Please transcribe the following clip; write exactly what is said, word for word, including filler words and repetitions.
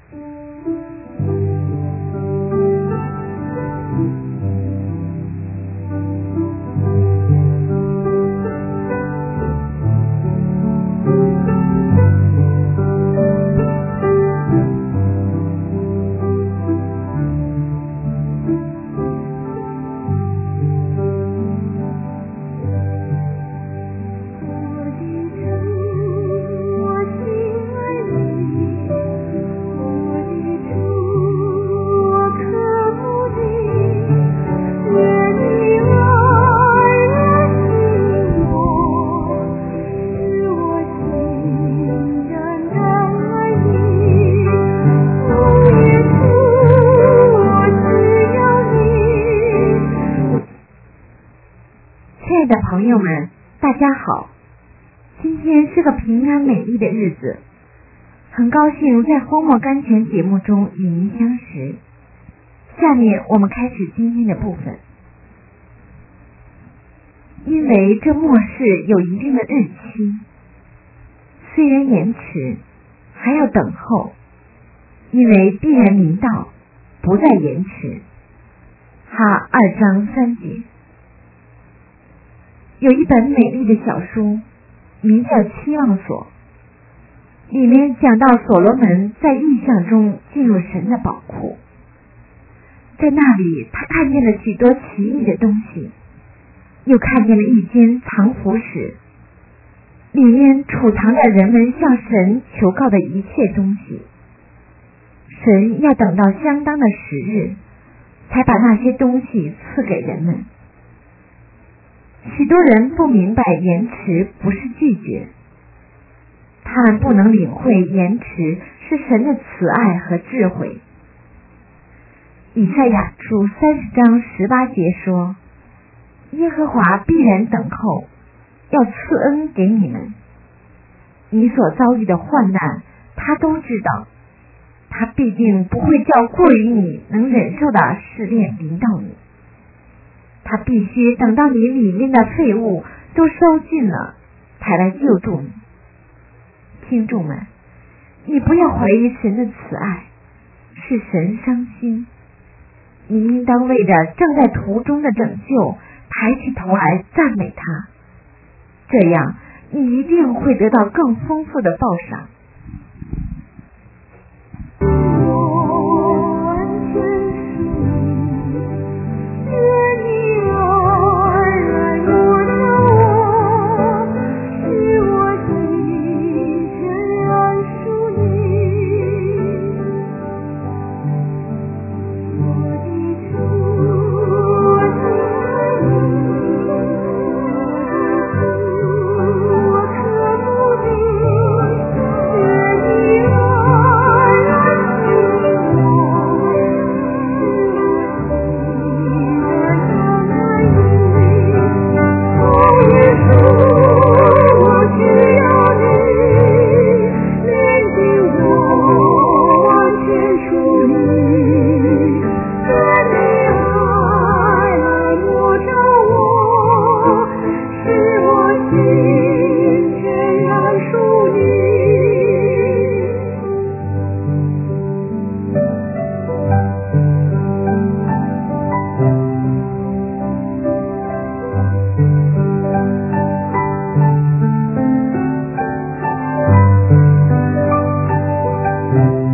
的朋友们，大家好！今天是个平安美丽的日子，很高兴在荒漠甘泉节目中与您相识。下面我们开始今天的部分。因为这末世有一定的日期，虽然延迟，还要等候，因为必然临到，不再延迟。哈二章三节。有一本美丽的小书，名叫《期望所》，里面讲到所罗门在异象中进入神的宝库，在那里他看见了许多奇异的东西，又看见了一间藏福室，里面储藏着人们向神求告的一切东西。神要等到相当的时日，才把那些东西赐给人们。许多人不明白延迟不是拒绝，他们不能领会延迟是神的慈爱和智慧。以赛亚书三十章十八节说，耶和华必然等候，要赐恩给你们。你所遭遇的患难他都知道，他必定不会叫过于你能忍受的试炼临到你。他必须等到你里面的废物都烧尽了，才来救助你。听众们，你不要怀疑神的慈爱，是神伤心。你应当为着正在途中的拯救抬起头来赞美他，这样你一定会得到更丰富的报赏。 Thank you.